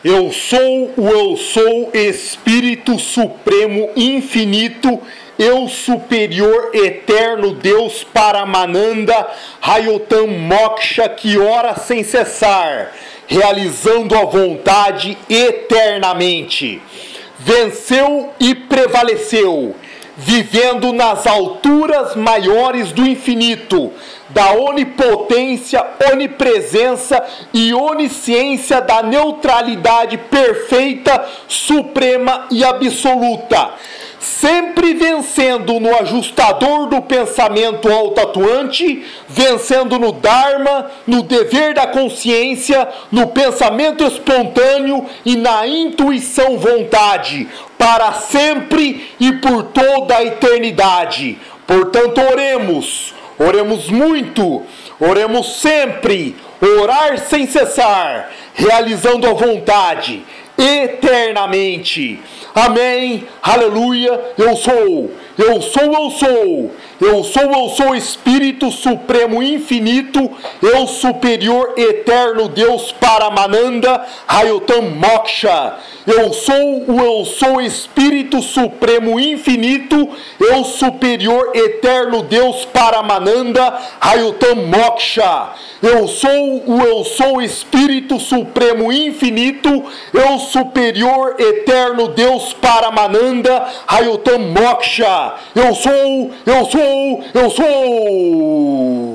Eu sou o Eu Sou, Espírito Supremo Infinito, Eu Superior Eterno Deus Paramananda, Rayotam Moksha, que ora sem cessar, realizando a vontade eternamente. Venceu e prevaleceu, vivendo nas alturas maiores do infinito, da onipotência, onipresença e onisciência da neutralidade perfeita, suprema e absoluta, sempre vencendo no ajustador do pensamento autatuante, vencendo no Dharma, no dever da consciência, no pensamento espontâneo e na intuição vontade, para sempre e por toda a eternidade. Portanto, oremos muito, oremos sempre, orar sem cessar, realizando a vontade eternamente. Amém, aleluia. Eu sou, Espírito Supremo Infinito, Eu Superior Eterno Deus Paramananda, Rayotam Moksha. Eu sou Espírito Supremo Infinito, Eu Superior Eterno Deus Paramananda, Rayotam Moksha. Eu sou Espírito Supremo Infinito, Eu Superior Eterno Deus Paramananda, Rayotam Moksha. Eu sou.